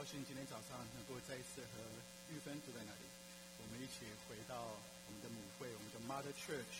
兴今天早上能够再一次和玉芬坐在那里，我们一起回到我们的母会，我们的 Mother Church，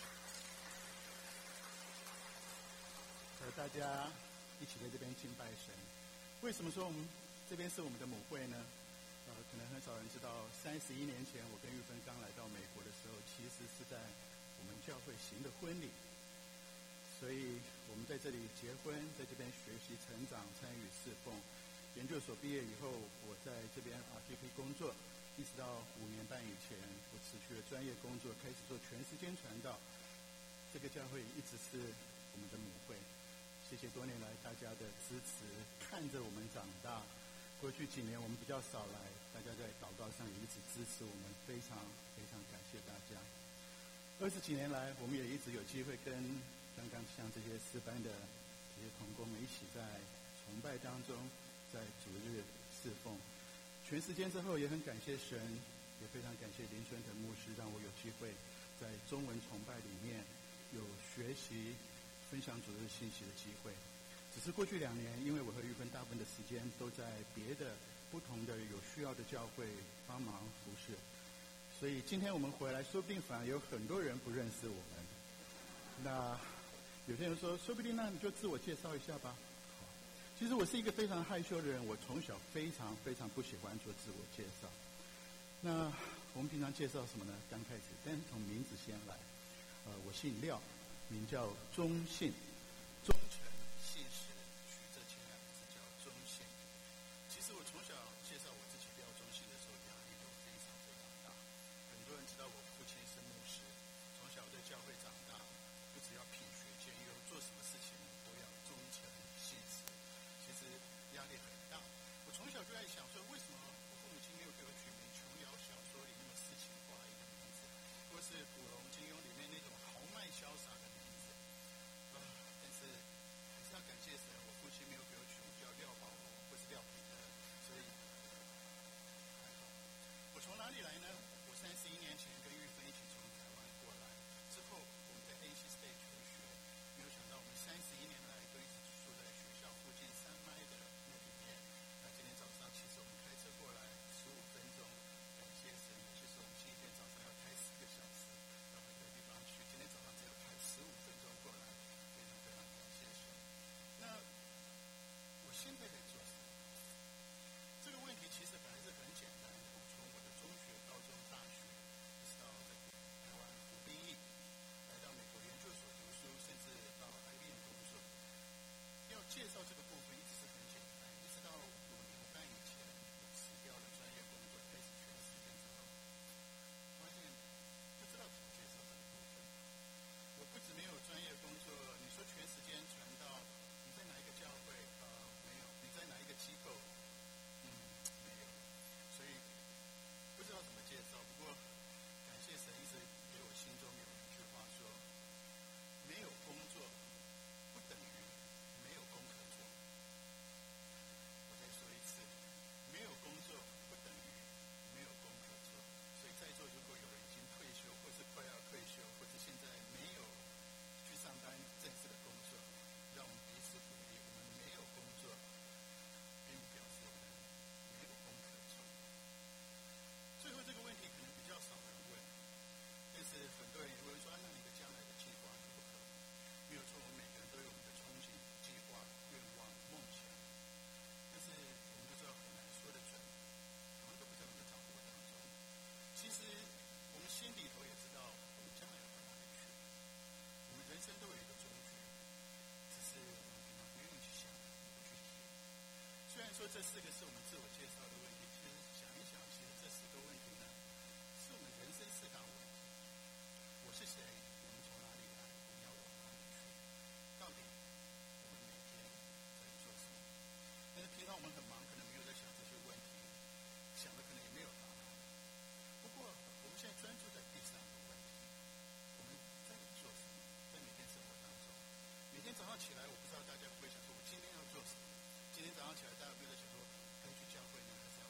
和大家一起在这边敬拜神。为什么说我们这边是我们的母会呢？可能很少人知道，31年前我跟玉芬刚来到美国的时候，其实是在我们教会行的婚礼，所以我们在这里结婚，在这边学习成长，参与侍奉。研究所毕业以后，我在这边RTP 工作，一直到5年半以前，我辞去了专业工作，开始做全时间传道。这个教会一直是我们的母会，谢谢多年来大家的支持，看着我们长大。过去几年我们比较少来，大家在祷告上也一直支持我们，非常非常感谢大家。20几年来，我们也一直有机会跟刚刚像这些诗班的这些同工们一起在崇拜当中，在主日侍奉。全时间之后，也很感谢神，也非常感谢林春腾牧师，让我有机会在中文崇拜里面有学习分享主日信息的机会。只是过去2年，因为我和玉芬大部分的时间都在别的不同的有需要的教会帮忙服侍，所以今天我们回来，说不定反而有很多人不认识我们。那有些人说，说不定那你就自我介绍一下吧。其实我是一个非常害羞的人，我从小非常非常不喜欢做自我介绍。那我们平常介绍什么呢？刚开始先从名字先来。我姓廖，名叫忠信，忠诚信实取这前2个字叫忠信。其实我从小介绍我自己廖忠信的时候，压力都非常非常大。很多人知道我父亲是牧师，从小在教会长大，不只要品学兼优，做什么事情都要忠诚信实。其实压力很大。我从小就在想说，为什么我父母亲没有给我取名琼瑶小说里那么诗情画意的名字，或是古龙金庸里面那种豪迈潇洒的名字？但是还是要感谢神，我父亲没有给我取名叫廖宝龙或是廖彼得，所以还好。我从哪里来呢？我31年前跟玉芬一起从台湾过来，之后我们在 NC State 求学，没有想到我们31年来都一直住在学校附近3迈的那里面。那今天早上其实我们开车过来15分钟，感谢神，其实我们今天早上要开4个小时到很多地方去，今天早上只要开15分钟过来，非常非常感谢神。那我现在在做什么？这个问题其实本来是很简单的。我从我的中学、高中、大学，一直到在台湾服兵役，来到美国研究所读书，甚至到IBM工作。要介绍这个部分一直是很简单，一直到5年半以前，我辞掉了专业工作，开始全时间之后，发现不知道怎么介绍这个部分。我不止没有专业工作，你说全时间传道，你在哪一个教会？没有。你在哪一个机构？没有。所以不知道怎么介绍。不过感谢神一直给我心中有一句话说：没有工作不等于没有功课做。我再说一次，没有工作不等于没有功课做。所以在座如果有人已经退休，或是快要退休，或是现在没有去上班正式的工作，让我们彼此鼓励。我们没有工作，并不表示我们没有功课做。最后这个问题可能比较少人问，但是很多人也会说：那你的将来的计划如何？没有错，我们每个人都有我们的憧憬、计划、愿望、梦想，但是我们都知道很难说得准，我们都不在我们的掌握当中。其实我们心里头也知道我们将来要到哪里去，我们人生都有一个终局，只是我们平常不愿意去想，不去提。虽然说这4个是我们自我介绍的问题，其实想一想，其实这4个问题呢，是我们人生4大问题。我是谁？我们从哪里来？我们要往哪里去？到底我们每天在做什么？但是平常我们很忙，可能没有在想这些问题，想的可能也没有答案。不过我们现在专注在第3个问题：我们在做什么？在每天生活当中，每天早上起来，我不知道大家会不会想说，我今天要做什么？今天早上起来，大家有没有在想说，该去教会呢，还是要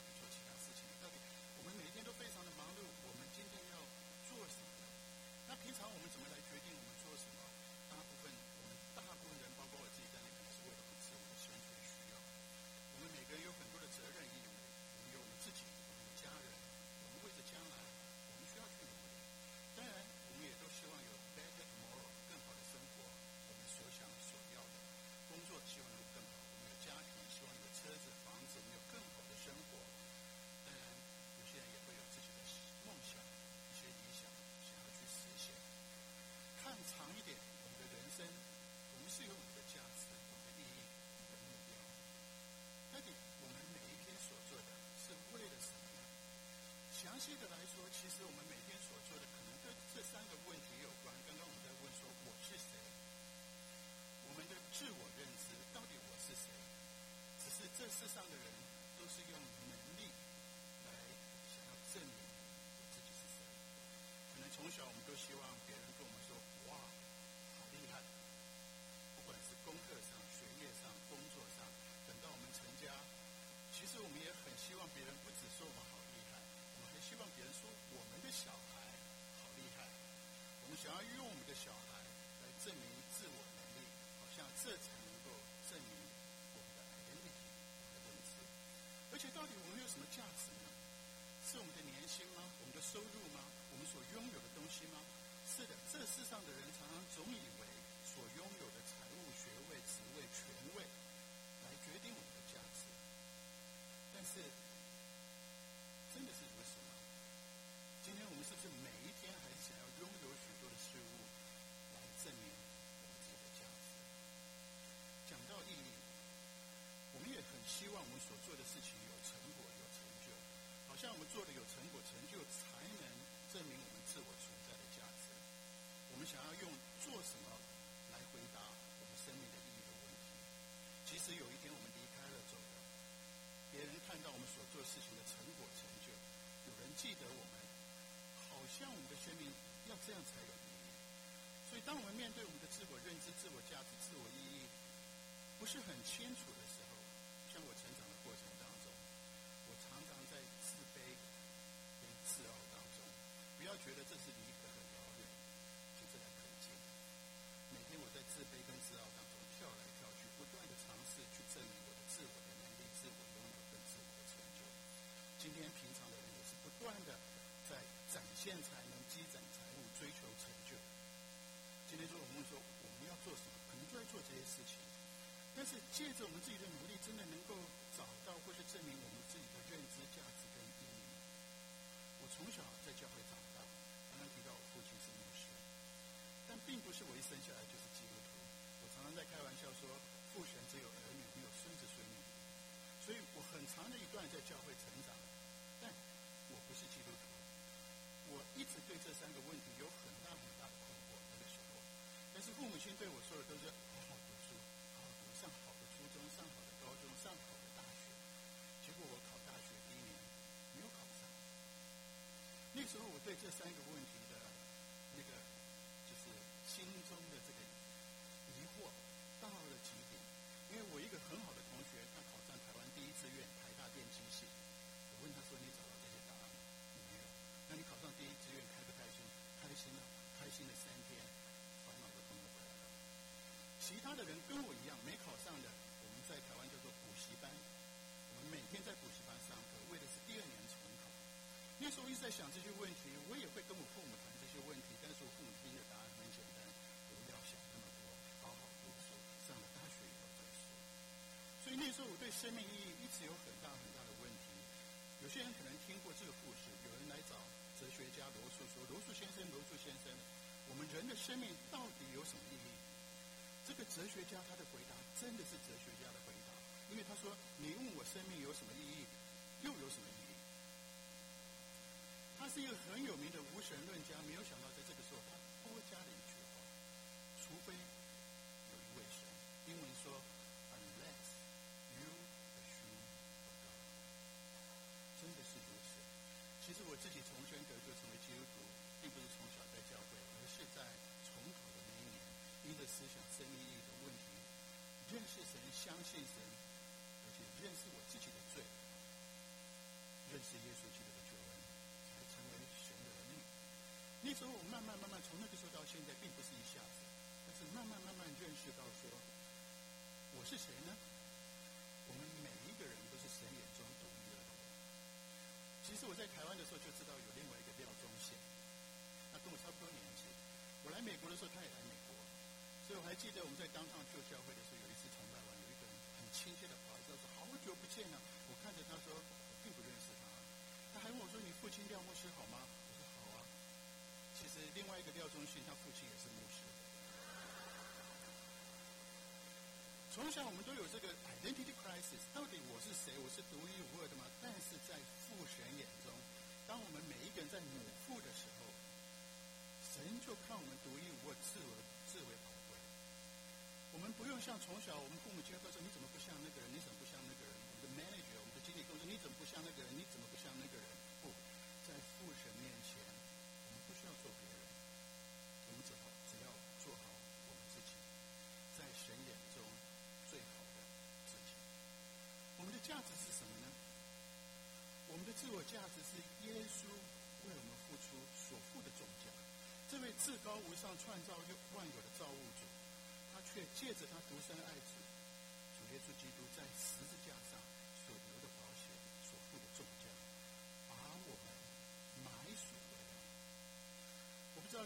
的收入吗？我们所拥有的东西吗？是的，这世上的人常常总以为所拥有的财物、学位、职位、权位来决定我们的价值，但是真的是如此吗？今天我们是不是每一天还是想要拥有许多的事物来证明我们自己的价值？讲到意义，我们也很希望我们所做的事情有成果、有成就，好像我们做的有成果、成就，才能证明我们自我存在的价值。我们想要用做什么来回答我们生命的意义的问题。即使有一天我们离开了、走了，别人看到我们所做事情的成果、成就，有人记得我们，好像我们的生命要这样才有意义。所以，当我们面对我们的自我认知、自我价值、自我意义不是很清楚的时候，像我成长的过程当中，我常常在自卑跟自傲当中。不要觉得这是离一个很遥远，就这样很近。每天我在自卑跟自傲当中跳来跳去，不断的尝试去证明我的自我的能力、自我拥有跟自我的成就。今天平常的人也是不断的在展现才能、积攒财物、追求成就。今天说我们说我们要做什么，可能就在做这些事情。但是借着我们自己的努力，真的能够找到或是证明我们自己的认知、价值跟意义。我从小在教会长大，刚刚提到我父亲是牧师，但并不是我一生下来就是基督徒。我常常在开玩笑说，父神只有儿女，没有孙子孙女。所以我很长的一段在教会成长，但我不是基督徒。我一直对这三个问题有很大很大的困惑。那个时候，但是父母亲对我说的都是好好读书，好好读，上好的初中，上好的高中，上好的大学。结果我考大学第一年没有考上。那时候我对这三个问题的那个就是心中的这个疑惑到了极点。因为我一个很好的同学，他考上台湾第一志愿台大电机系，我问他说：“你找到这些答案吗？”没有。那你考上第一志愿开不开心？开心了，开心了3天，烦恼都通通回来了。其他的人跟我一样没考上的，我们在台湾叫做补习班，我们每天在补习班上课，为的是第2年重考。那时候一直在想这些问题，我也会跟我父母谈这些问题，但是我父母听的答案很简单：不要想那么多，好好读书，上了大学以后再说。所以那时候我对生命意义一直有很大很大的问题。有些人可能听过这个故事，有人来找哲学家罗素说：“罗素先生，罗素先生，我们人的生命到底有什么意义？”这个哲学家他的回答真的是哲学家的回答，因为他说：“你问我生命有什么意义，又有什么意义？”他是一个很有名的无神论家，没有想到在这个时候他多加了一句话：“除非有一位神。”英文说 ：“Unless you assume a God。”真的是如此。其实我自己重生得救成为基督徒，并不是从小在教会，而是在重考的那一年，因着思想生命意义的问题，认识神、相信神，而且认识我自己的罪，认识耶稣基督的救恩，才成为神的儿女。那时候我慢慢从那个时候到现在，并不是一下子，但是慢慢认识到说，我是谁呢？我们每一个人都是神眼中独一的。其实我在台湾的时候就知道有另外一个廖宗宪，他跟我差不多年纪。我来美国的时候，他也来美国，所以我还记得我们在当上旧教会的时候，有一次崇拜完，有一个人很亲切的跑来说：“好久不见了。”我看着他说，我并不认识他。他还问我说：“你父亲廖牧师好吗？”我说：“好啊。”其实另外一个廖宗宪，他父亲也是牧师。从小我们都有这个 identity crisis， 到底我是谁？我是独一无二的吗？但是在父神眼中，当我们每一个人在母腹的时候，神就看我们独一无二、自为宝贵。我们不用像从小我们父母亲会说：“你怎么不像那个人？你怎么不像那个人？”我们的 manager， 我们的经理跟我说：“你怎么不像那个人？你怎么不像那个人？”不，在父神面前，我们不需要做别人，我们只要做好我们自己，在神眼中最好的自己。我们的价值是什么呢？我们的自我价值是耶稣为我们付出所付的重价。这位至高无上、创造万有的造物主，他却借着他独生爱子主耶稣基督在十字架上所流的宝血所付的重价，把我们买赎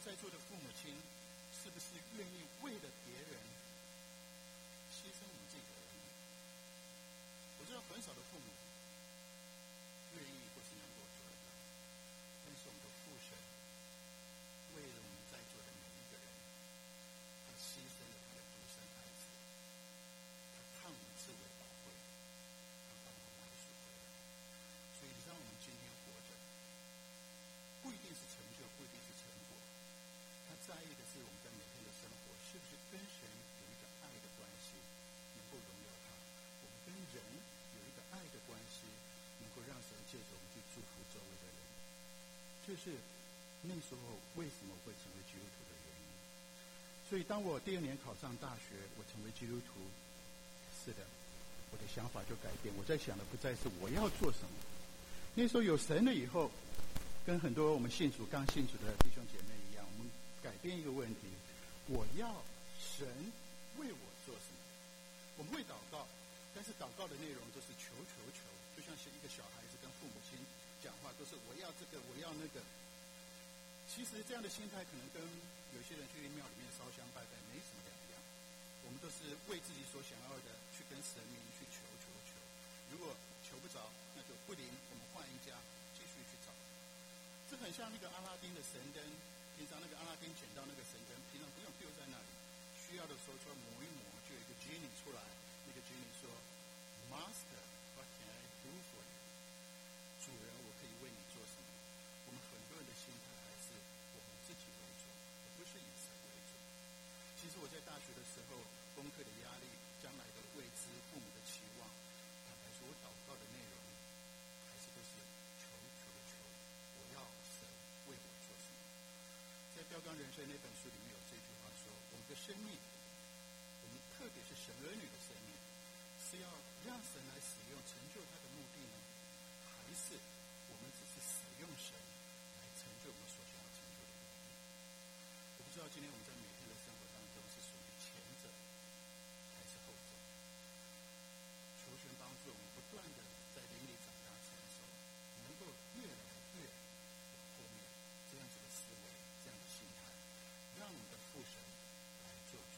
在座的父母亲，是不是愿意为了别人牺牲我们自己的儿女？我知道很少的父母愿意或是能够做得到，但是我们的父神为了我们在座的每一个人，他牺牲了他的独生爱子，他看我们视为宝贵，他把我们买赎回来。所以让我们今天活着，不一定是成就，不一定是成果，他在意的是我们在每天的生活是不是跟神有一个爱的关系，能够荣耀他；我们跟人有一个爱的关系，能够让神借着我们去祝福周围的人。这是那时候为什么会成为基督徒的原因。所以当我第2年考上大学，我成为基督徒，是的，我的想法就改变。我在想的不再是我要做什么，那时候有神了以后，跟很多我们信主刚信主的弟兄姐妹一样，我们改变一个问题：我要神为我做什么？我们会祷告，但是祷告的内容就是求，就像是一个小孩子跟父母亲讲话，都是我要这个，我要那个。其实这样的心态可能跟有些人去庙里面烧香拜拜没什么两样。我们都是为自己所想要的去跟神明去求。如果求不着，那就不灵，我们换一家继续去找。这很像那个阿拉丁的神灯，平常那个阿拉丁捡到那个神灯，平常不用丢在那里，需要的时候就要磨一磨，就有一个 genie 出来。那个 genie 说 ：“Master, what can I do for you？” 主人，我可以为你做什么？我们很多人的心态还是我们自己为主，而不是以神为主。其实我在大学的时候，功课的压力，将来的未知，父母的期望，坦白说，我祷告的内容还是都是求，我要神为我做什么。在《标杆人生》那本书里面有这句话说：我们的生命，我们特别是神儿女的生命，是要让神来使用，成就他的目的呢，还是我们只是使用神来成就我们所想要成就的目的？我不知道今天我们在每天的生活当中是属于前者还是后者。求神帮助我们不断的在灵里长大成熟，能够越来越往后面这样子的思维，这样的心态，让我们的父神来做主。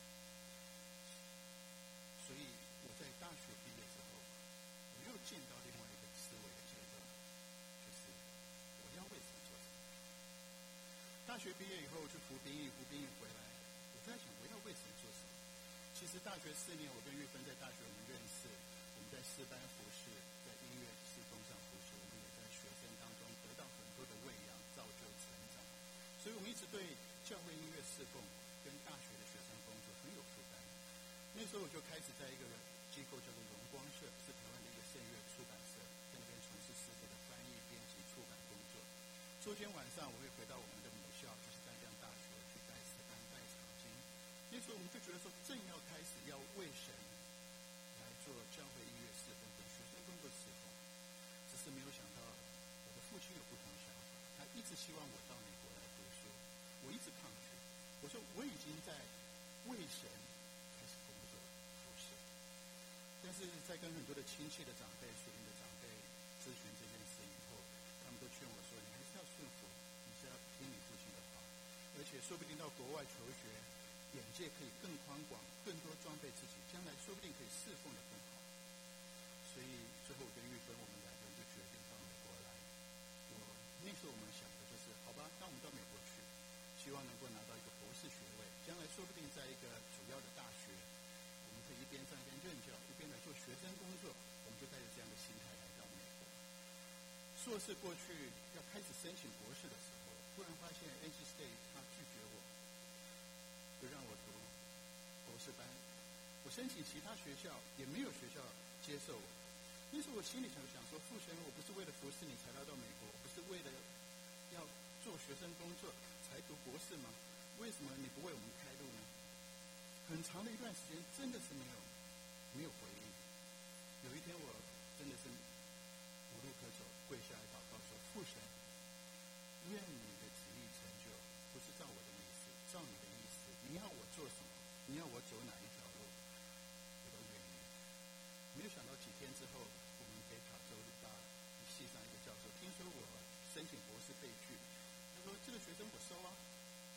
所以我在大学毕业之后，我又见到另外一个思维的阶段，就是我要为神做什么。大学毕业以后去服兵役回来，我就在想我要为神做什么。其实大学4年，我跟玉芬在大学我们认识，我们在诗班服侍，在音乐事工上服侍，我们也在学生当中得到很多的喂养、造就、成长。所以我们一直对教会音乐侍奉跟大学的学生工作很有负担。那时候我就开始在一个机构叫做荣光社，是台湾的一个圣乐出版社，在那边从事诗歌的翻译、编辑、出版工作。周间晚上我会回到我们的母校，就是淡江大学去带诗班、带场经。那时候我们就觉得说，正要开始要为神来做教会音乐侍奉跟学生工作侍奉，只是没有想到我的父亲有不同的想法，他一直希望我到美国来读书，我一直抗拒。我说我已经在为神开始工作服侍，但是在跟很多的亲戚的长辈、属灵的长辈咨询这件事以后，他们都劝我说，你还是要顺服，你是要听你父亲的话，而且说不定到国外求学，眼界可以更宽广，更多装备自己，将来说不定可以侍奉得更好。所以最后我跟玉芬，我们2个人就决定到美国来。那时候我们想的就是，好吧，那我们到美国去，希望能够拿到一个博士学位，将来说不定在一个主要的大学，我们可以一边上一边任教，一边来做学生工作。我们就带着这样的心态来到美国。硕士过去要开始申请博士的时候，突然发现 NC State 他拒绝我，就让我读博士班。我申请其他学校，也没有学校接受我。那时候我心里想说，父神，我不是为了服侍你才来到美国，我不是为了要做学生工作才读博士吗？为什么你不为我们开路呢？很长的一段时间真的是没有回应。有一天我真的是无路可走，跪下来祷告说，父神，愿你的旨意成就，不是照我的意思，照你的意思。你要我做什么？你要我走哪一条路？我都愿意。没有想到几天之后，我们北卡州大系上一个教授听说我申请博士被拒，他说这个学生我收啊，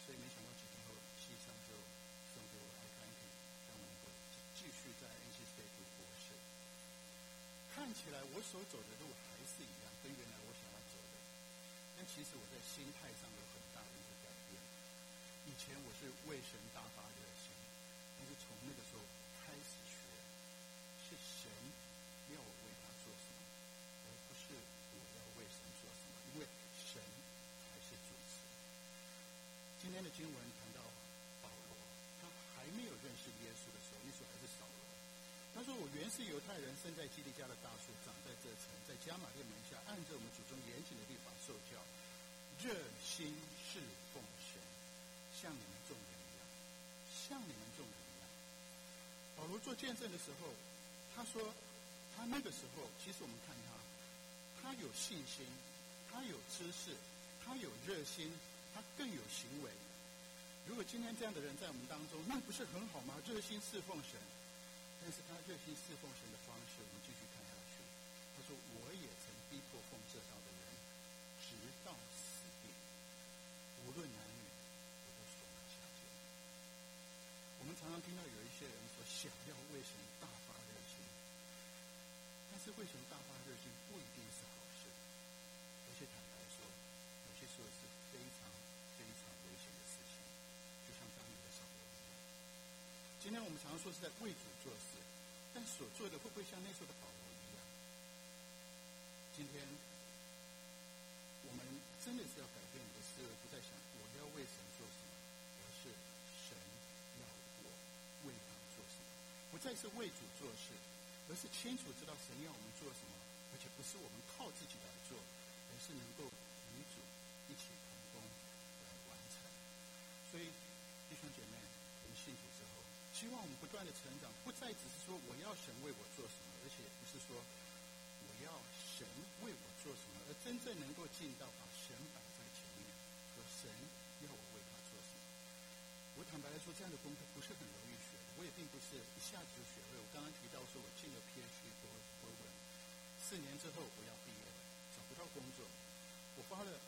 起来我所走的路还是一样，跟原来我想要走的，但其实我在心态上有很大的一个改变。以前我是为神大发热心，但是从那个时候开始学，是神要我为他做什么，而不是我要为神做什么，因为神才是主持。今天的经文谈到保罗，他还没有认识耶稣的时候，那时候还是扫罗。他说：“我原是犹太人，生在基利家的大树，长在这城，在加玛列门下，按着我们祖宗严谨的律法受教，热心侍奉神，像你们众人一样，像你们众人一样。”保罗做见证的时候，他说，他那个时候，其实我们看他有信心，他有知识，他有热心，他更有行为。如果今天这样的人在我们当中，那不是很好吗？热心侍奉神。但是他热心侍奉神的方式，我们继续看下去。他说：“我也曾逼迫奉这道的人，直到死地，无论男女，我都所拿下监。”我们常常听到有一些人说想要为神大发热心，但是为神大发热心不一定是好事，而且坦白说，有些时候是非常非常危险的事情，就像当年的扫罗一样。今天我们常常说是在为主做事，但所做的会不会像那时候的保罗一样？今天我们真的是要改变你的思维，不再想我要为神做什么，而是神要我为他做什么。不再是为主做事，而是清楚知道神要我们做什么，而且不是我们靠自己来做，而是能够与主一起同工来完成。所以弟兄姐妹，我们信主之后，希望我们不断的成长，不再只是说我要神为我做什么，而且不是说我要神为我做什么，而真正能够进到把神摆在前面，说神要我为他做什么。我坦白来说，这样的功课不是很容易学的，我也并不是一下子就学会。我刚刚提到说，我进了 PhD 博文，4年之后我要毕业了，找不到工作，我花了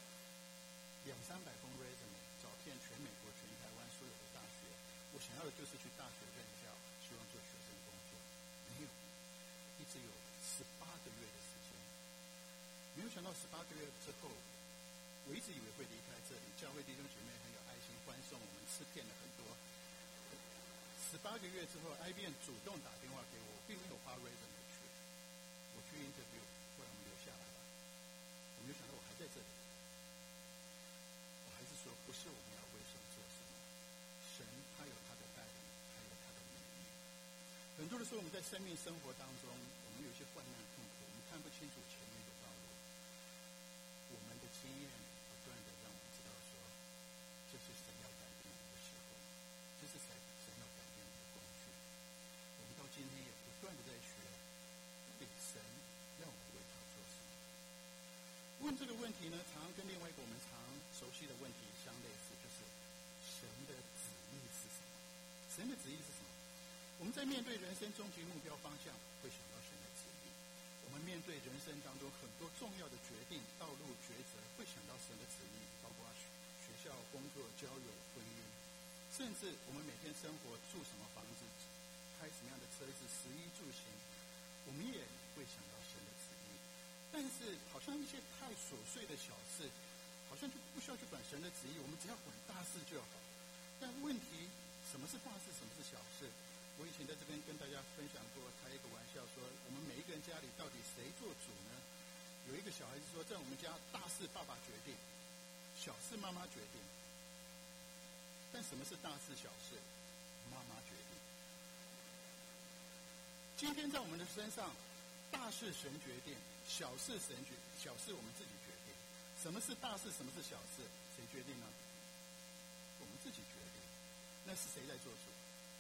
200-300封 resume 找遍全美国、全台湾所有的大学。我想要的就是去大学任教，希望做学生工作，没有，一直有18个月的时间。没有想到18个月之后，我一直以为会离开这里，教会弟兄姐妹很有爱心，欢送我们，吃遍了很多。18个月之后 ，IBM 主动打电话给我，并没有发 resume 去，我去 interview， 后来我们留下来了。我没有想到我还在这里，我还是说不是我们要为神做什么，神他有他的带领，还有他的美意。很多的时候，我们在生命生活当中，我们有一些患难痛苦，我们看不清楚前面的道路。我们的经验不断的让我们知道说，这是神要改变我们的时候，这是神要改变我们的工具。我们到今天也不断的在学，到底神要我们为他做什么？问这个问题呢，常常跟另外一个我们常熟悉的问题相类似，就是神的旨意是什么？神的旨意是什么？我们在面对人生终极目标方向，会想到神的旨意；我们面对人生当中很多重要的决定、道路抉择，会想到神的旨意，包括学校、工作、交友、婚姻，甚至我们每天生活住什么房子、开什么样的车子、食衣住行，我们也会想到神的旨意。但是好像一些太琐碎的小事，好像就不需要去管神的旨意，我们只要管大事就好。但问题，什么是大事，什么是小事？我以前在这边跟大家分享过，开一个玩笑说，我们每一个人家里到底谁做主呢？有一个小孩子说，在我们家大事爸爸决定，小事妈妈决定。但什么是大事小事？妈妈决定。今天在我们的身上，大事神决定，小事小事我们自己决定。什么是大事，什么是小事？谁决定呢？我们自己决定。那是谁在做主？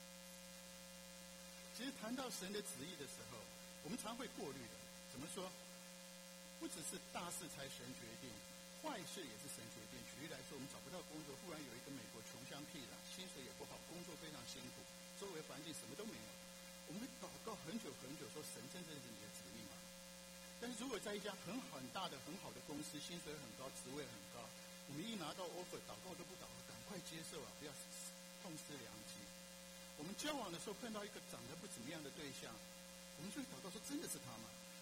其实谈到神的旨意的时候，我们常会过滤的。怎么说？不只是大事才神决定，坏事也是神决定。举例来说，我们找不到工作，忽然有一个美国穷乡僻壤，薪水也不好，工作非常辛苦，周围环境什么都没有。我们会祷告很久很久，说神真正是你的旨意吗？但是如果在一家很大的、很好的公司，薪水很高，职位很高，我们一拿到 offer， 祷告都不祷告，赶快接受啊，不要痛失良机。我们交往的时候碰到一个长得不怎么样的对象，我们就会祷告说：真的是他吗？如果有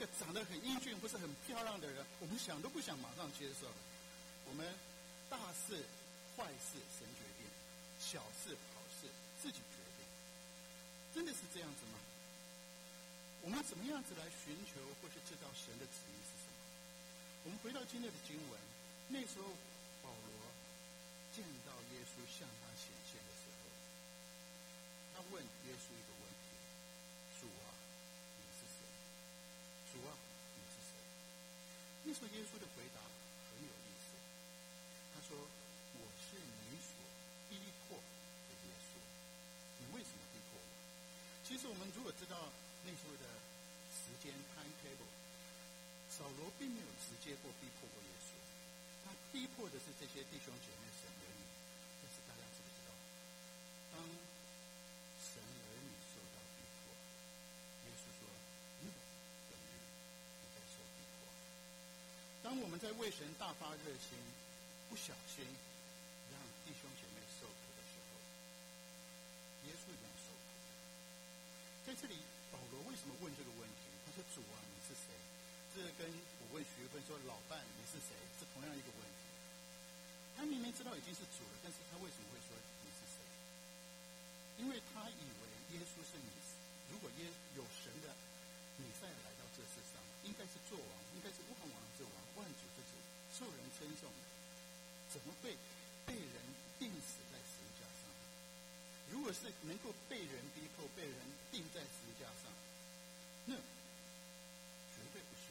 个长得很英俊或是很漂亮的人，我们想都不想马上接受。我们大事坏事神决定，小事好事自己决定。真的是这样子吗？我们怎么样子来寻求或是知道神的旨意是什么？我们回到今天的经文，那时候保罗见到耶稣向他显现的时候，他问耶稣一个问题：主啊，你是谁？主啊，你是谁？那时候耶稣的回答很有意思，他说：我是你所逼迫的耶稣。你为什么逼迫我？其实我们如果知道那时候的时间 timetable， 扫罗并没有直接逼迫过耶稣，他逼迫的是这些弟兄姐妹神儿女。但是大家知不知道，当神儿女受到逼迫，耶稣说那等于你在受逼迫。当我们在为神大发热心，不小心让弟兄姐妹受苦的时候，耶稣一样受苦。在这里保罗为什么问这个问题？他说：主啊，你是谁？这跟我问徐芬说老伴你是谁是同样一个问题。他明明知道已经是主了，但是他为什么会说你是谁？因为他以为耶稣是弥赛亚，如果有神的弥赛亚来到这世上，应该是做王，应该是万王之王，万主之主，受人称颂的，怎么会被人钉死在十字架上？如果是能够被人逼迫、被人钉在十字架上，那绝对不是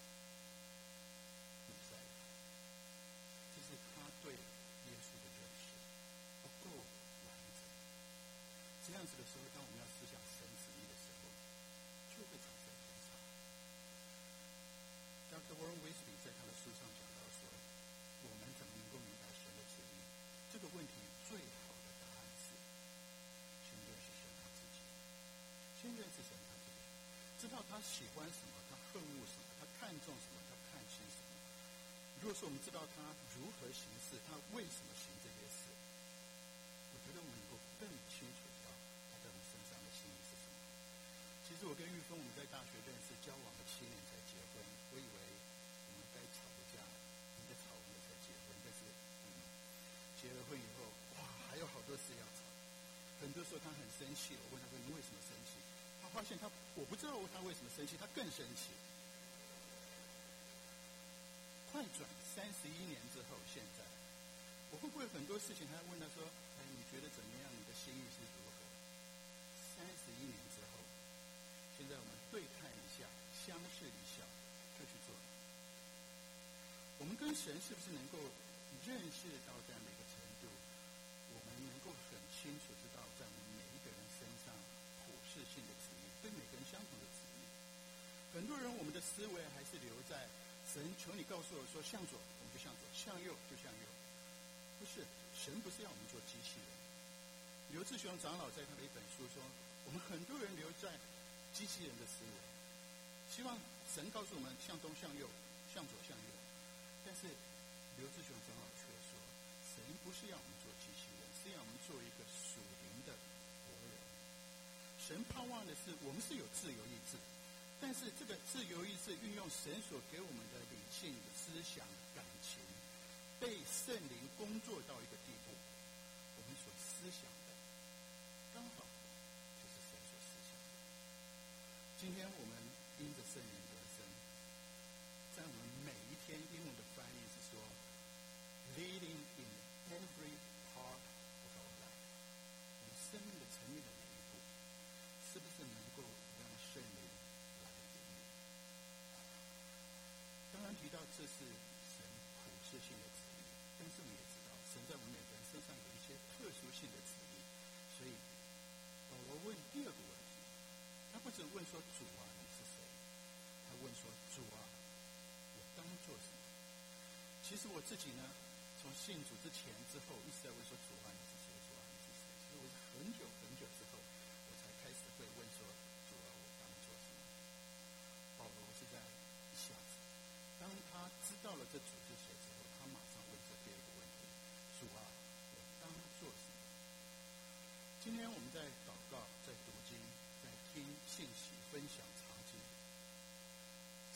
弥赛亚。这是他对耶稣的认识不够完整。这样子的时候，当我们要思想神旨意的时候，就会产生偏差。Dr. Warren Wiersbe 在他的书上讲到说，我们怎么能够明白神的旨意？这个问题最好的答案是先认识神他自己，先认识神他自己，知道他喜欢什么，他恨恶什么，他看重什么，他看轻什么。如果说我们知道他如何行事，他为什么行这些事，我觉得我们能够更清楚知道他在我们身上的心意是什么。其实我跟玉芬我们在大学认识，交往了7年才结婚。我以为我们该吵个架，应该吵完了才结婚，但是结了婚以后，哇，还有好多事要吵。很多时候他很生气，我问他说：“你为什么生气？”他发现我不知道他为什么生气，他更生气。快转31年之后，现在我会不会很多事情还要问他说：“哎，你觉得怎么样？你的心意是如何？”31年之后，现在我们对看一下，相视一笑，就去做。我们跟神是不是能够认识到这样的一个程度？我们能够很清楚知道，在我们每一个人身上普世性的旨意，对每个人相同的旨意。很多人我们的思维还是留在神求你告诉我说向左，我们就向左；向右就向右。不是，神不是要我们做机器人。刘志雄长老在他的一本书说，我们很多人留在机器人的思维，希望神告诉我们向东向右，向左向右。但是刘志雄长老却说，神不是要我们做机器人，是要我们做一个属灵的活人。神盼望的是我们是有自由意志，但是这个自由意志运用神所给我们的理性、思想、感情，被圣灵工作到一个地步，我们所思想的刚好就是神所思想的。今天我们因着圣灵得生，在我们每一天英文的翻译是说 leading in every part of our life， 我们生命的层面的每一步，是不是能够让圣灵来领导？当然提到这是神普世性的旨意，但是我们也知道神在我们每个人身上有一些特殊性的旨意。所以保罗问第二个问题，他不只问说主啊你是谁，他问说主啊我当做什么？其实我自己呢，从信主之前之后一直在问说主啊你是谁，主啊你是谁。其实我是很久很久之后我才开始会问说主啊我当做什么。保罗是在一下子，当他知道了这主是谁之后，他马上问这第二个问题，主啊我当做什么？今天我们在祷告，在读经，在听信息分享场景，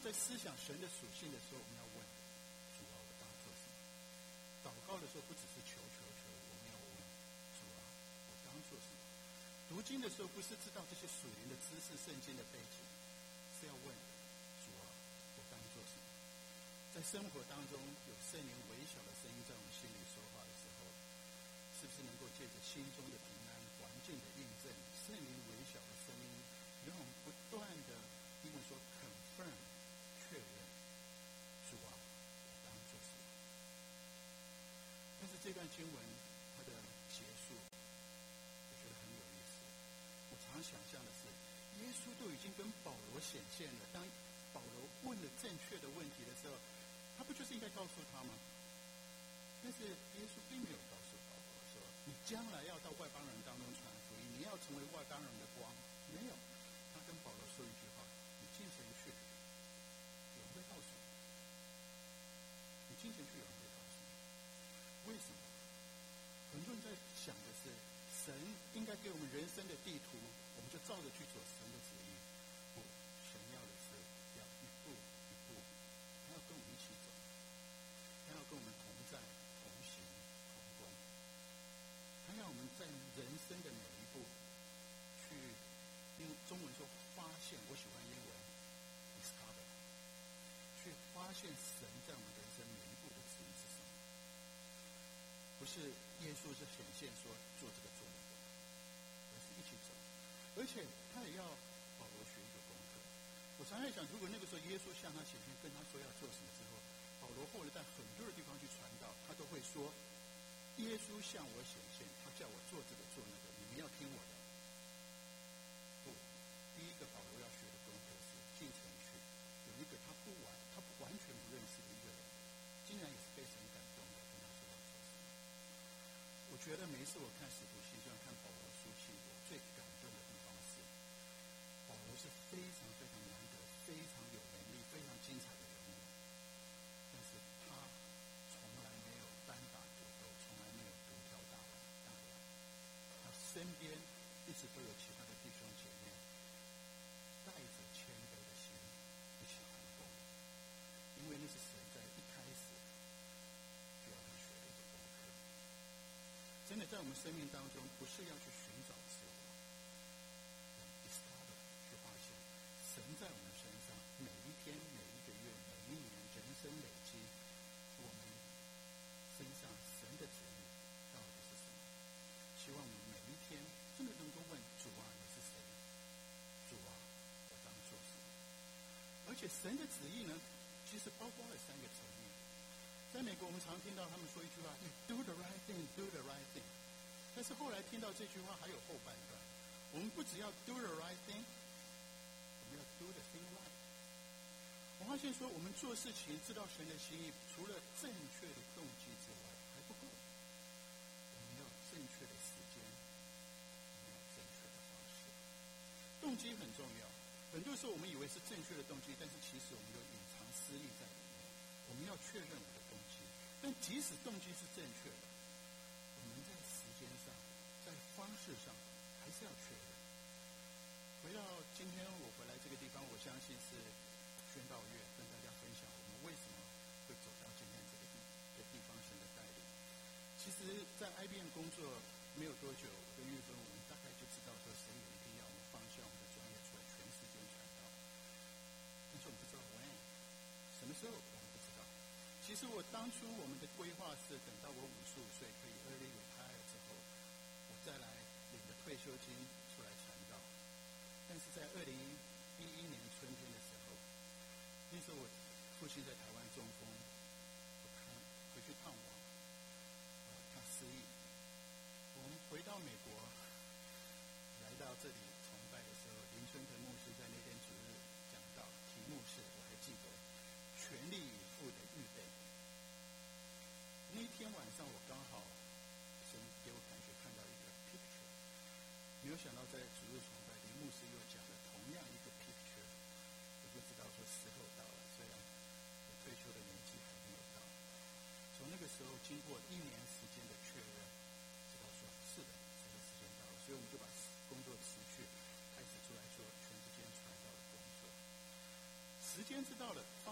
在思想神的属性的时候，我们要问主啊，我当做什么？祷告的时候不只是求，我们要问主啊，我当做什么？读经的时候不是知道这些属灵的知识、圣经的背景，是要问主啊，我当做什么？在生活当中有圣灵微小的声音在我们心里说话的时候，是不是能够借着心中的平安、环境的印证、圣灵微小的声音，让我们不断的英文说 confirm 确认主啊，我当做什么？但是这段经文它的结束，我觉得很有意思。我常想象的是，耶稣都已经跟保罗显现了，当保罗问了正确的问题的时候，他不就是应该告诉他吗？但是耶稣并没有告诉保罗说，你将来要到外邦人当中传福音，你要成为外邦人的光。没有，他跟保罗说一句话：你进城去，有人会告诉你。你进城去，有人会告诉你。为什么？很多人在想的是，神应该给我们人生的地图，我们就照着去做神的旨意。不，神要的是要一步一步，他要跟我们一起走，他要跟我们同在、同行、同工，他要我们在人生的每一步去，用中文说发现，我喜欢英文 discover， 去发现神在我们人生每一步的旨意是什么。不是耶稣是显现说做这个做那个，而是一起走。而且他也要保罗学一个功课。我常在想，如果那个时候耶稣向他显现，跟他说要做什么之后，保罗后来在很多的地方去传道，他都会说，耶稣向我显现，他叫我做这个做那个，你们要听我的。不，第一个保罗要学的功课是进城去，有一个他完全不认识的一个人，竟然也是被神感动的，跟他说要做什么。我觉得每一次我看使徒行传、看保罗书信，我最感动的地方是，保罗是非常非常难得、非常有能力、非常精彩的人物，但是他从来没有单打独斗，从来没有独挑大梁。他身边一直都有其他的弟兄姐妹，带着谦卑的心一起同工，因为那是神在一开始就要他学的一个功课。真的，在我们生命当中，不是要去寻找自我，要 discover 去发现神在我们身上每一天、每一个月、每一年人生累积，我们身上神的旨意到底是什么？希望我们每一天真的能够问主啊，你是谁？主啊，我当做什么？而且神的旨意呢，其实包括了3个层面。在美国，我们常听到他们说一句话 ：“You do the right thing, do the right thing。”但是后来听到这句话还有后半段，我们不只要 do the right thing， 我们要 do the thing right。我发现说，我们做事情知道神的心意，除了正确的动机之外，还不够。我们要正确的时间，我们要正确的方式。动机很重要，很多时候我们以为是正确的动机，但是其实我们有隐藏私利在里面。我们要确认我的动机，但即使动机是正确的，我们在时间上、在方式上还是要确认。回到今天我回来这个地方，我相信是宣道月，跟大家分享我们为什么会走到今天这个地方，神的带领。其实，在 IBM 工作没有多久，我跟玉芬我们大概就知道说，神有一定要我们放下我们的专业出来全世界传道，但是我们不知道 when， 什么时候。其实我当初我们的规划是等到我55岁可以 early retire 之后，我再来领着退休金出来传道。但是在2011年春天的时候，那时候我父亲在台湾中风，我回去探望，他失忆。我们回到美国，来到这里崇拜的时候，林春腾牧师在那天主日讲道，题目是我还记得全力以赴的预备。那天晚上我刚好神给我感觉看到一个 picture， 没有想到在主日崇拜林牧师又讲了同样一个 picture， 我就知道说时候到了，虽然我退休的年纪还没有到。从那个时候经过1年时间的确认，知道说是的，这个时间到了，所以我们就把工作辞去，开始出来做全世界传道的工作。时间知道了，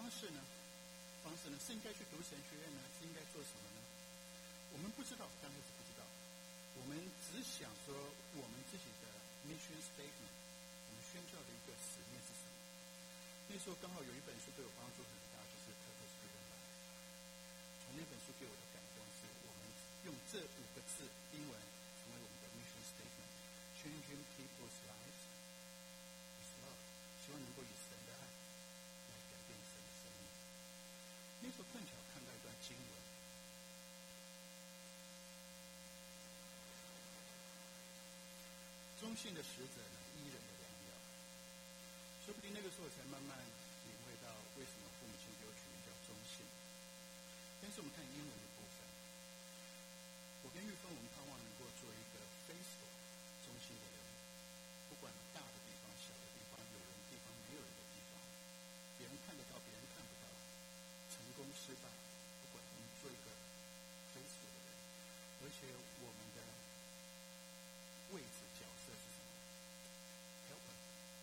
式呢？是应该去读神学院呢？是应该做什么呢？我们不知道，刚开始不知道。我们只想说，我们自己的 mission statement， 我们宣教的一个使命是什么？那时候刚好有一本书对我帮助很大，就是 Purpose Driven Life。从那本书给我的感动是，我们用这5个字英文成为我们的 mission statement，changing people's lives with love， 希望能够以神的爱来改变神的生命。那时候碰巧看到一段经文，忠信的使者呢，医人的良药。说不定那个时候才慢慢领会到为什么父母亲给我取名叫忠信。但是我们看英文的部分，我跟玉芬，我们盼望能够做一个 faithful 忠心的人，不管大的地方、小的地方、有人的地方、没有人的地方，别人看得到，别人看不到，成功失败，不管我们做一个 faithful 的人，而且我们的位置角色是什么 ？Helper。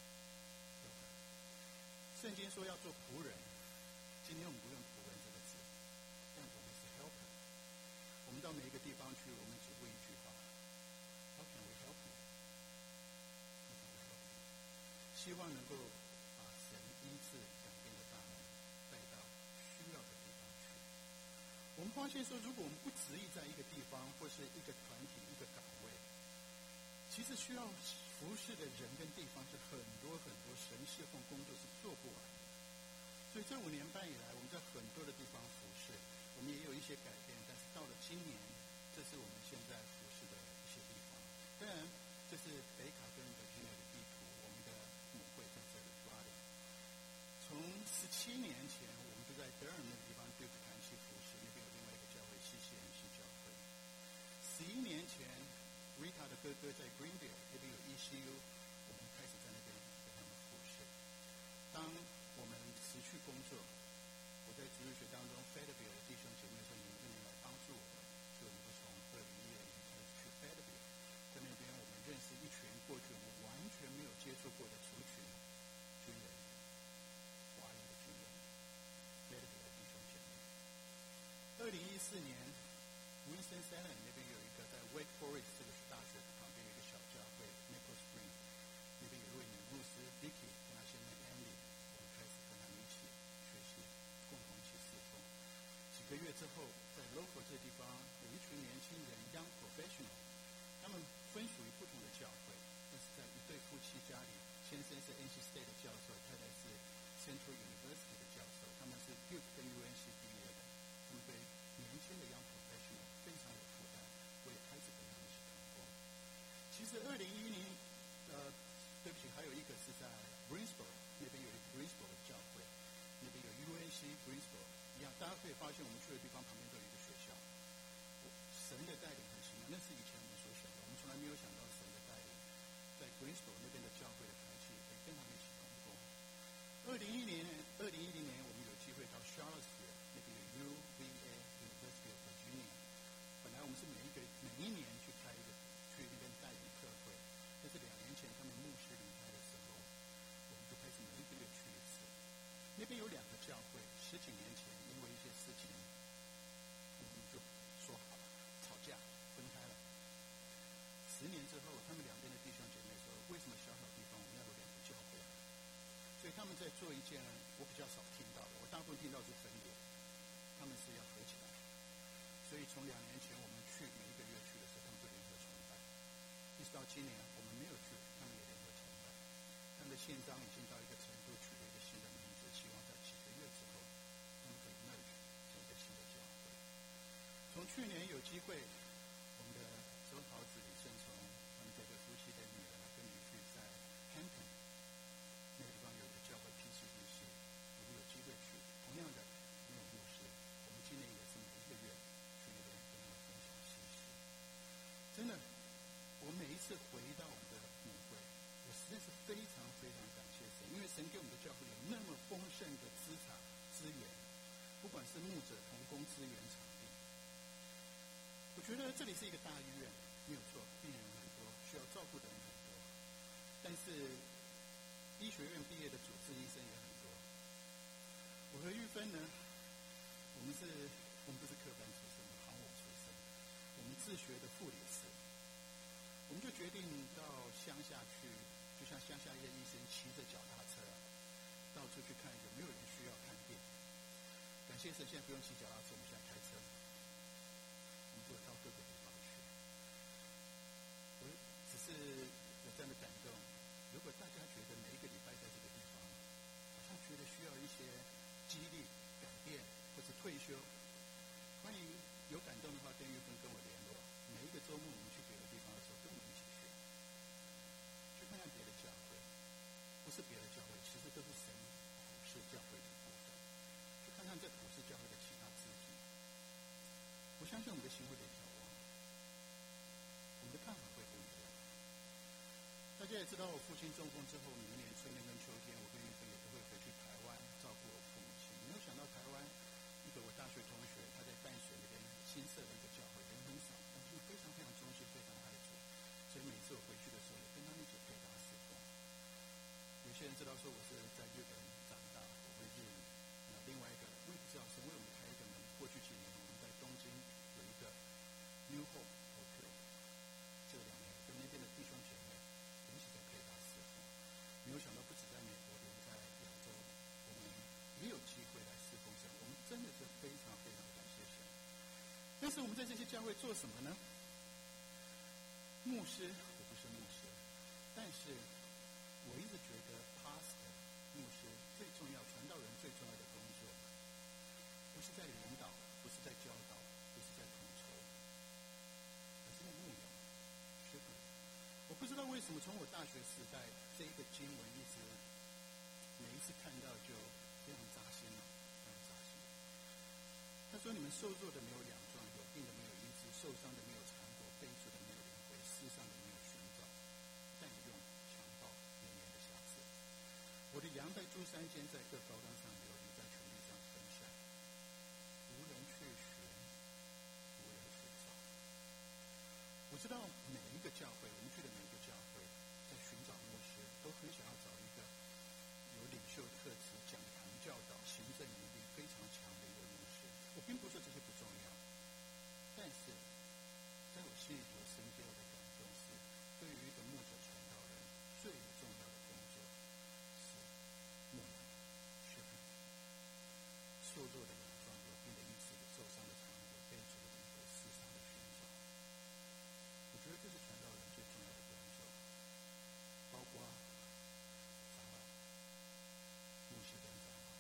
圣经说要做仆人，今天我们不用仆人这个字，但我们是 helper。我们到每一个地方去，我们只问一句话 ：How can we help you？ 希望能够把神医治改变的大门带到需要的地方去。我们发现说，如果我们不执意在一个地方或是一个团体、一个岗位，其实需要服侍的人跟地方是很多很多，神侍奉工作是做不完的。所以这5年半以来，我们在很多的地方服侍，我们也有一些改变。但是到了今年，这是我们现在服侍的一些地方。当然，这是北卡跟Virginia的地图，我们的母会在这里抓的。从17年前，我们就在Durham那个地方对团契服侍，那边有另外一个教会CCMC教会。11年前，Rita 的哥哥在 Greenville 那边有 ECU， 我们开始在那边给他们服侍。当我们辞去工作，我在主日学当中 Fayetteville 的弟兄姐妹说，你们愿意来帮助我们，所以我们就从2012年开始去 Fayetteville， 在那边我们认识一群过去我们完全没有接触过的族群，军人，华人的军人 ，Fayetteville 的弟兄姐妹。2014年 Winston-Salem 那边有一个在 Wake Forest 这个大学旁边有一个小教会 Maple Spring， 那边有一位女牧师 Vicky 跟她先生 Andy， 我们开始跟他们一起学习，共同一起侍奉。几个月之后，在 local 这地方有一群年轻人 Young Professional， 他们分属于不同的教会，但是在一对夫妻家里，先生是 NC State 的教授，太太是 Central University 的教授，他们是 Duke 跟 UNC 毕业的，他们对年轻的 Young Professional 非常有负担，我也开始跟他们一起同工。其实2010，对不起，还有一个是在 Greensboro 那边有一个 Greensboro 的教会，那边有 UNC Greensboro 一样，大家可以发现我们去的地方旁边都有一个学校。神的带领很奇妙，那是以前我们所想的，我们从来没有想到神的带领，在 Greensboro 那边的教会的团契可以跟他们一起同工。2010年，我们有机会到 Charlottesville 那边有 UVA University of Virginia。本来我们是每一年去那边带领课会，但是2年前他们牧师离开的时候，我们就开始每一个月去一次。那边有2个教会，10几年前因为一些事情，我们就说好了，吵架分开了。10年之后，他们两边的弟兄姐妹说，为什么小小地方我们要有2个教会？所以他们在做一件我比较少听到的，我大部分听到是分裂，他们是要合起来。所以从2年前我们去每一个月去的时候，他们就联合崇拜，一直到今年我们没有去，他们也联合崇拜。他们的宪章已经到一个程度，取了一个新的名字，希望在几个月之后，他们可以 merge 成一个新的教会。从去年有机会，我们的周桃子李胜从他们这个夫妻的女儿跟女婿在 Hampton 那个地方有一个教会 PCBC， 我们有机会去。同样的，没有牧师，我们今年也是每一个月去那边跟他们分享信息。真的，我每一次回到我们的母会，我实在是非常非常感谢神，因为神给我们的教会有那么丰盛的资产资源，不管是牧者、同工资源、场地。我觉得这里是一个大医院，没有错，病人很多，需要照顾的人很多，但是医学院毕业的主治医生也很多。我我和玉芬呢，我们不是科班出身，行我出身，我们自学的护理师，我们就决定到乡下去，就像乡下一些医生骑着脚踏车到处去看有没有人需要看病。感谢神，现在不用骑脚踏车，我们现在开车，我们就到各个地方去。我只是有这样的感动，如果大家觉得每一个礼拜在这个地方，好像觉得需要一些激励、改变或者退休，欢迎有感动的话跟玉芬跟我联络。每一个周末我们去别的地方的时候，跟我们一起去看看别的教会，不是别的教会，其实都是神普世教会的部分。去看看这普世教会的其他肢体。我相信我们的心会被挑旺，我们的看法会不一样。大家也知道，我父亲中风之后，明年春天跟秋天，我跟玉芬也都会回去台湾照顾我父母亲。没有想到台湾一个我大学同学，他在淡水那边新设的一个教会，人很少，但是非常非常忠心，非常爱主。所以每次我回去的时候，也跟他们一起陪他侍奉。有些人知道说我是在日本长大，我会日语。那另外一个，我也不知道神为我们开一个门。过去几年我们在东京有一个 New Hope Hotel， 这2年跟那边的弟兄姐妹一起在陪他侍奉。没有想到不止在美国，连在亚洲，我们也有机会来侍奉神。我们真的是非常非常感谢神。但是我们在这些教会做什么呢？牧师，我不是牧师，但是我一直觉得 pastor 牧师最重要，传道人最重要的工作，不是在领导，不是在教导，不是在统筹，而是在牧养。我不知道为什么从我大学时代这一个经文一直每一次看到就非常扎心了，非常扎心。他说：“你们受弱的没有两状，有病的没有医治，受伤的没有缠裹，背负的没有人回，世上的没有寻找，但用强暴绵绵的瑕疵。我的羊在诸山间，在各高岗上流离，在全地上分散，无人去寻，无人去找。”我知道每一个教会，我们去的每一个教会，在寻找牧师，都很想要找一个有领袖特质、讲堂教导、行政能力非常强的一个牧师。我并不说这些不重要，但是在我心里头深给我的感动是，对于一个牧者传道人，最重要的工作是牧养、学培，受弱的养壮，有病的医治，受伤的缠裹，被主的领回，世上的寻找。我觉得这是传道人最重要的工作，包括长老、牧师跟长老。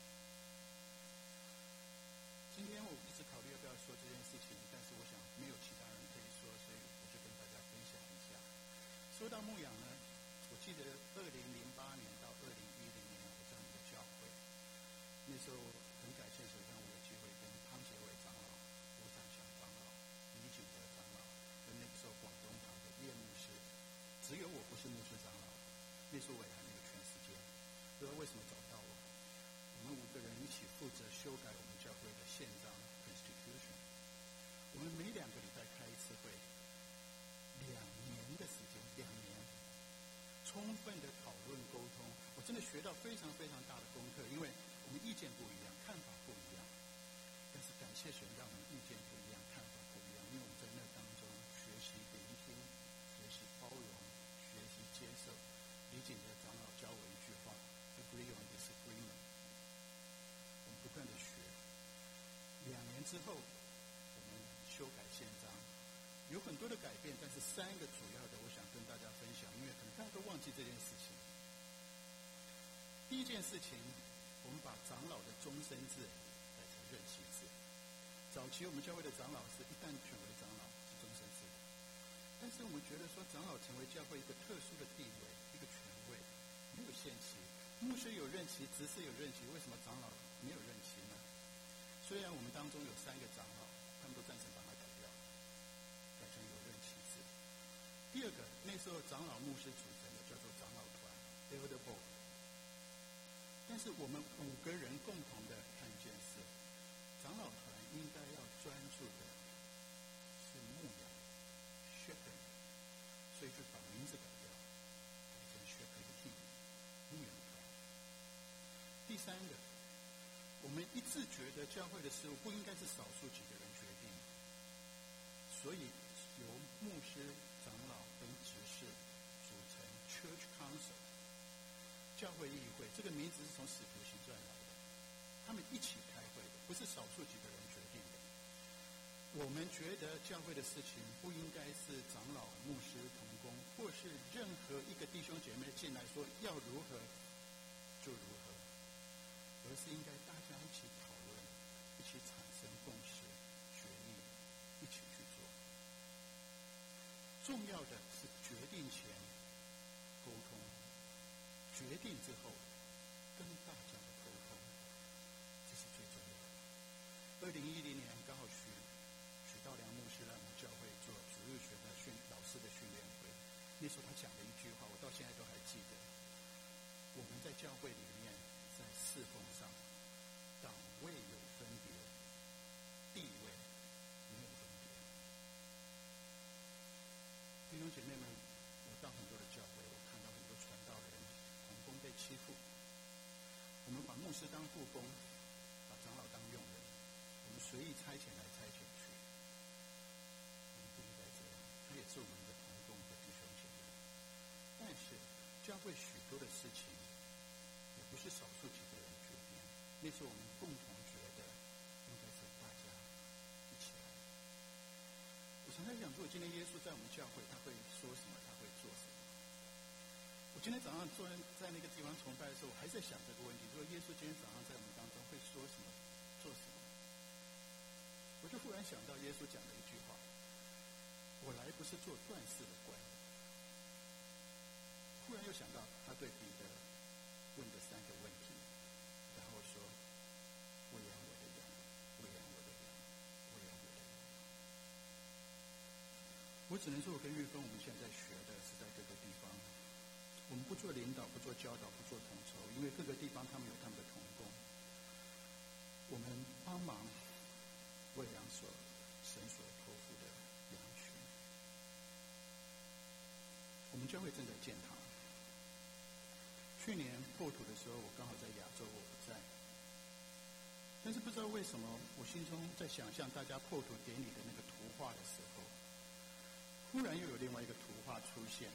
今天我一直考虑要不要说这件事情，但是我想没有其他人可以说，所以我就跟大家分享一下。说到牧养呢，我记得2008年到2010年我在你的教会，那时候很感谢神让我有机会跟汤杰伟长老、吴展祥长老、李景德长老，跟那个时候广东堂的叶牧师，只有我不是牧师长老，那时候我也还没有全时间，不知道为什么找到我。我们5个人一起负责修改我们教会的宪章 Constitution。我们每2个礼拜开一次会，2年的时间，2年，充分的讨论沟通，我真的学到非常非常大的功课，因为我们意见不一样，看法不一样，但是感谢神让我们意见不一样，看法不一样，因为我们在那当中学习聆听，学习包容，学习接受。李景德长老教我一句话 ：Agree on disagreement。我们不断的学。2年之后，我们修改宪章，有很多的改变，但是3个主要的，我想跟大家分享，因为可能大家都忘记这件事情。第一件事情，我们把长老的终身制改成任期制。早期我们教会的长老是一旦选为长老是终身制的，但是我们觉得说长老成为教会一个特殊的地位，一个权位，没有限期。牧师有任期，执事有任期，为什么长老没有任期呢？虽然我们当中有3个长老，他们都赞成把它改掉，改成有任期制。第二个，那时候长老牧师组成的叫做长老团 Elder Board。但是我们5个人共同的看见是，长老团应该要专注的是牧养 shepherd， 所以就把名字改掉，改成 shepherd team 牧养团。第3个，我们是觉得教会的事务不应该是少数几个人决定，所以由牧师、长老跟执事组成 Church Council 教会议会，这个名字是从使徒行传来的，他们一起开会的，不是少数几个人决定的。我们觉得教会的事情不应该是长老、牧师、同工，或是任何一个弟兄姐妹进来说要如何就如何，而是应该大家一起讨论，一起产生共识、决议，一起去做。重要的是决定前沟通，决定之后跟大家的沟通，这是最重要的。2010年刚好许道良牧师来我们教会做主日学的老师的训练会，那时候他讲了一句话，我到现在都还记得。我们在教会里面，在侍奉上，岗位有分别，地位没有分别。弟兄姐妹们，我到很多的教会，我看到很多传道人、同工被欺负。我们把牧师当雇工，把长老当佣人，我们随意差遣来差遣去。他也是我们的同工和弟兄姐妹，但是教会许多的事情也不是少数几个人决定，那是我们共同觉得应该是大家一起来。我常常想说，今天耶稣在我们教会，他会说什么，他会做什么。我今天早上坐在那个地方崇拜的时候，我还在想这个问题：说耶稣今天早上在我们当中会说什么，做什么？我就忽然想到耶稣讲的一句话。我来不是做断事的官。忽然又想到他对彼得问的3个问题，然后说：喂养我的羊，喂养我的羊，喂养我的羊。我只能说，我跟玉芬我们现在学的是在各个地方，我们不做领导，不做教导，不做统筹，因为各个地方他们有他们的同工，我们帮忙喂养神所托付的羊群。我们教会正在建堂。去年破土的时候，我刚好在亚洲，我不在。但是不知道为什么，我心中在想象大家破土典礼的那个图画的时候，忽然又有另外一个图画出现，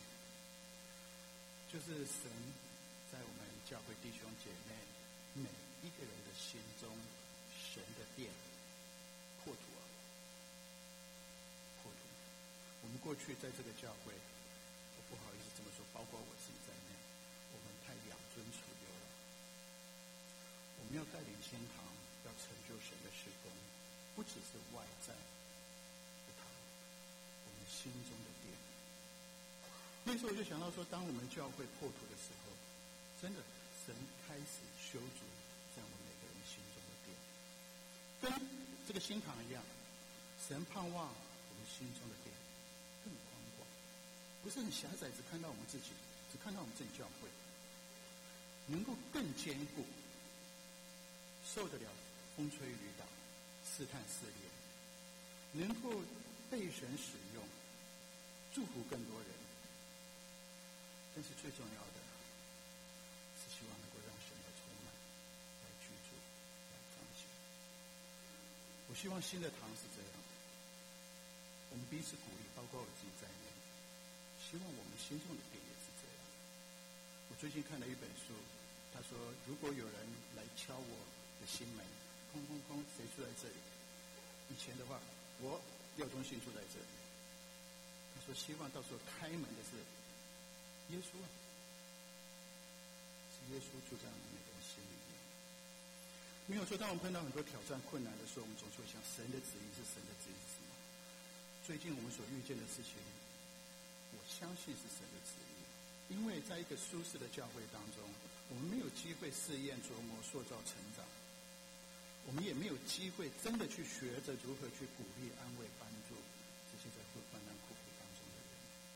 就是神在我们教会弟兄姐妹每一个人的心中，神的殿破土啊，破土。我们过去在这个教会，我不好意思这么说，包括我自己在内，我们太养尊处优了。我们要带领天堂，要成就神的事工，不只是外在的堂，我们心中的殿。那时候我就想到说，当我们教会破土的时候，真的神开始修筑在我们每个人心中的殿，跟这个新堂一样，神盼望我们心中的殿更宽广，不是很狭窄，只看到我们自己，只看到我们这里教会，能够更坚固，受得了风吹雨打、试探试炼，能够被神使用，祝福更多人。但是最重要的是希望能够让神来充满、来居住、来彰显。我希望新的堂是这样的，我们彼此鼓励，包括我自己在内，希望我们心中的殿也是这样。我最近看了一本书，他说如果有人来敲我的心门，空空空，谁住在这里？以前的话，我廖忠信住在这里。他说希望到时候开门的是耶稣啊，是耶稣住在我们每个人心里面。没有说，当我们碰到很多挑战、困难的时候，我们总是会想，神的旨意是什么？最近我们所遇见的事情，我相信是神的旨意，因为在一个舒适的教会当中，我们没有机会试验、琢磨、塑造、成长，我们也没有机会真的去学着如何去鼓励、安慰、帮助这些在患难苦苦当中的人。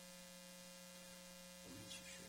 我们一起学。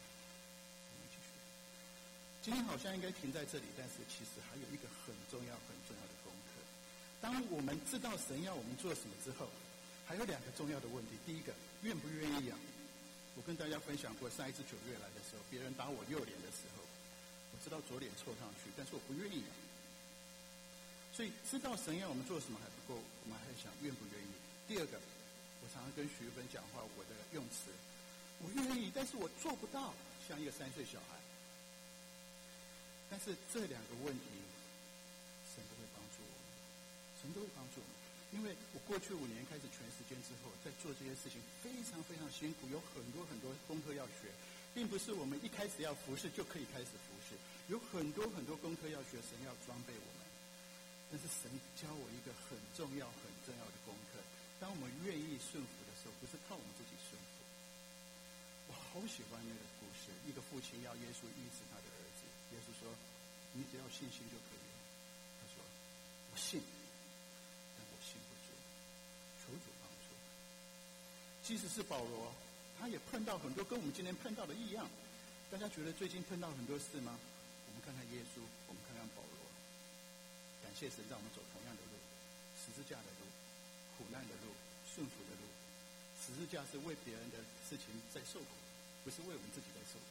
今天好像应该停在这里，但是其实还有一个很重要的功课。当我们知道神要我们做什么之后，还有2个重要的问题。第一个，愿不愿意养？我跟大家分享过，上一次9月来的时候，别人打我右脸的时候，我知道左脸凑上去，但是我不愿意养。 所以知道神要我们做什么还不够，我们还想愿不愿意。第二个，我常常跟徐芬讲话，我的用词，我愿意，但是我做不到，像一个3岁小孩。但是这两个问题，神都会帮助我们，神都会帮助我们。因为我过去5年开始全时间之后，在做这些事情非常非常辛苦，有很多很多功课要学，并不是我们一开始要服侍就可以开始服侍，有很多很多功课要学，神要装备我们。但是神教我一个很重要很重要的功课，当我们愿意顺服的时候，不是靠我们自己顺服。我好喜欢那个故事，一个父亲要耶稣医治他的儿子，耶稣说你只要信心就可以了。他说我信，但我信不住，求主帮助。即使是保罗，他也碰到很多跟我们今天碰到的异样。大家觉得最近碰到很多事吗？我们看看耶稣，我们看看保罗。感谢神让我们走同样的路，十字架的路，苦难的路，顺服的路。十字架是为别人的事情在受苦，不是为我们自己在受苦。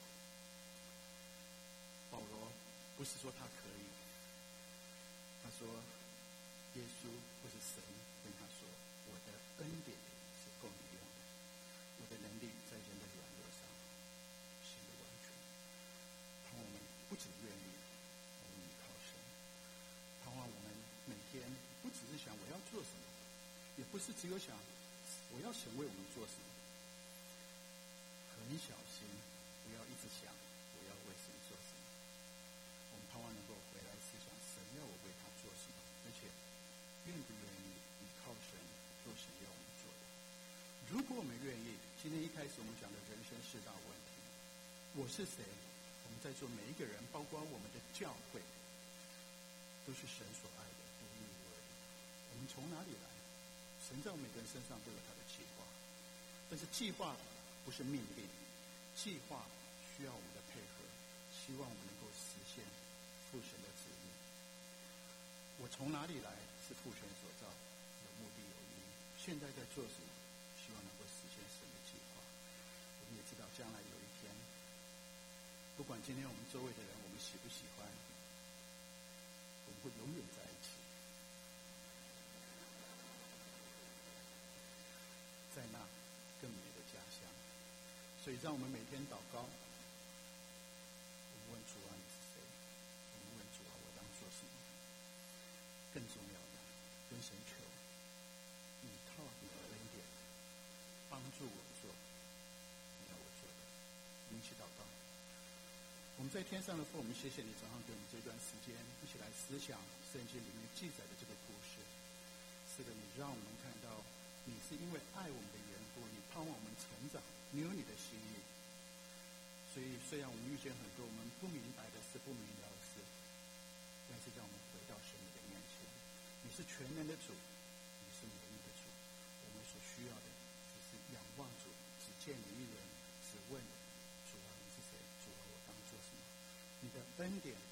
保罗不是说他可以，他说耶稣或是神跟他说，我的恩典是够你用的，我的能力在人的软弱上显得完全。盼望我们不只愿意，我们依靠神。盼望我们每天不只是想我要做什么，也不是只有想我要神为我们做什么，很小心不要一直想我要为神做什么。我们盼望能够回来思想神要我为他做什么，而且愿不愿意依靠神做神要我们做的。如果我们愿意，今天一开始我们讲的人生4大问题，我是谁？我们在座每一个人，包括我们的教会，都是神所爱的，独一无二的。我们从哪里来？神在我们每个人身上都有他的计划，但是计划不是命令，计划需要我们的配合，希望我们能够实现父神的旨意。我从哪里来？是父神所造，有目的有意义。现在在做什么？希望能够实现神的计划。我们也知道将来有一天，不管今天我们周围的人我们喜不喜欢，我们会永远在一起，在那更美的家乡。所以让我们每天祷告，我们问主啊，你是谁？我们问主啊，我当做什么？更重要的，跟神求，依靠你的恩典，帮助我做你要我做的。我们一起祷告。我们在天上的父，我们谢谢你早上给我们这段时间，一起来思想圣经里面记载的这个故事。是的，你让我们看到，你是因为爱我们的缘故，你盼望我们成长，你有你的心意。所以虽然我们遇见很多我们不明白的事、不明了的事，但是让我们回到神你的面前。你是全能的主，你是美丽的主。我们所需要的只是仰望主，只见你一人，只问主啊，你是谁？主啊，我当做什么？你的恩典